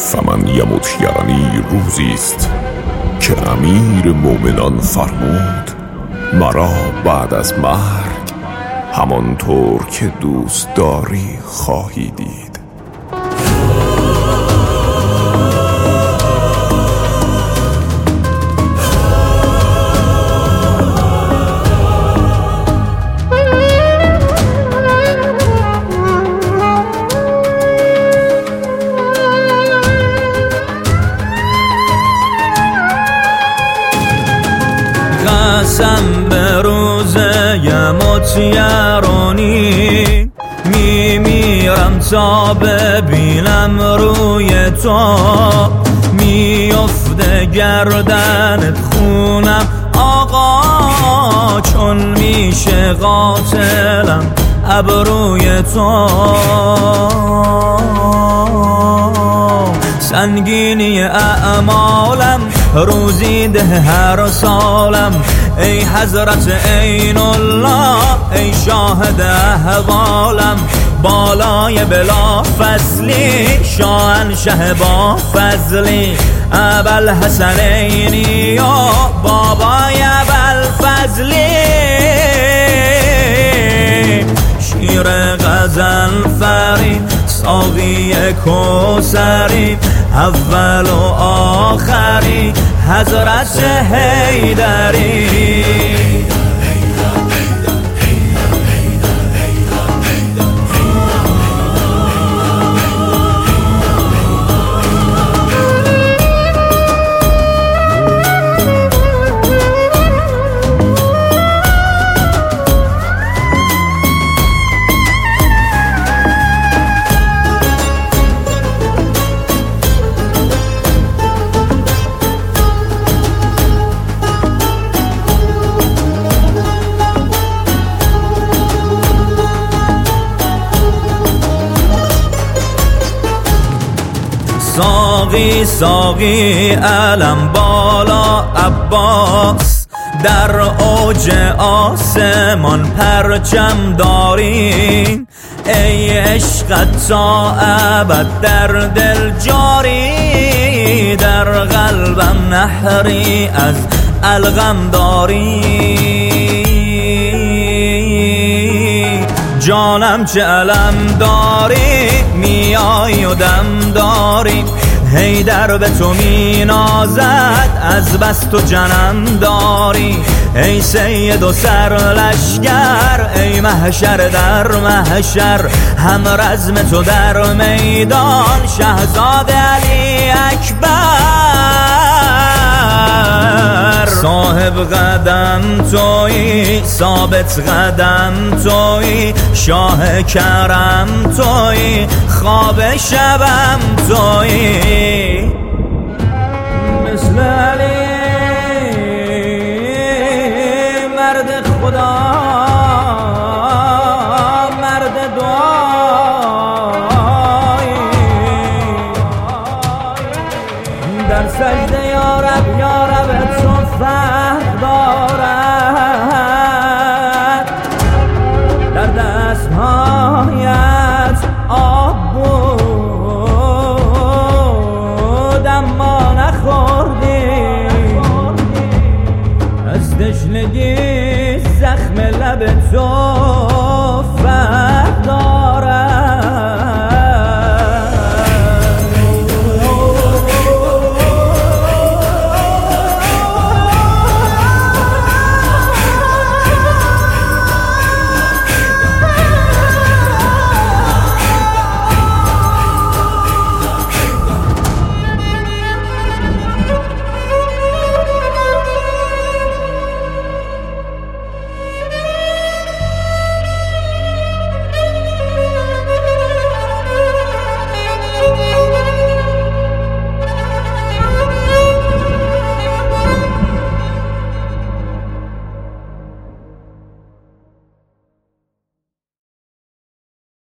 فمن یمت یعنی روزیست که امیر مومنان فرمود مرا بعد از مرگ همانطور که دوست داری خواهی دید. قسم به روز یمت یرانی میمیرم تا ببینم روی تو، میفته گردنت خونم آقا، چون میشه قاتلم ابروی تو. سنگینی اعمالم روزی ده هر سالم، ای حضرت عین الله ای شاهد احوالم، بالای بلا فضلی شاهنشه با فضلی، ابوالحسنینی و بابای ابوالفضلی، شیر غزل فری ساقی کوثری، اول و آخری حضرت حیدری. ساقی ساقی علم بالا عباس، در اوج آسمان پرچم داری، ای عشقت تا ابد در دل جاری، در قلبم نهری از الغم داری، جانم چه علم داری میای و دم داری، حیدر به تو می نازد از بس تو جنم داری، ای سید و سرلشکر ای محشر در محشر، هم رزم تو در میدان شهزاده علی اکبر، صاحب قدم تویی ثابت قدم تویی، شاه کرم تویی خواب شبم تویی، مثل علی مرد خدا مرد دعا.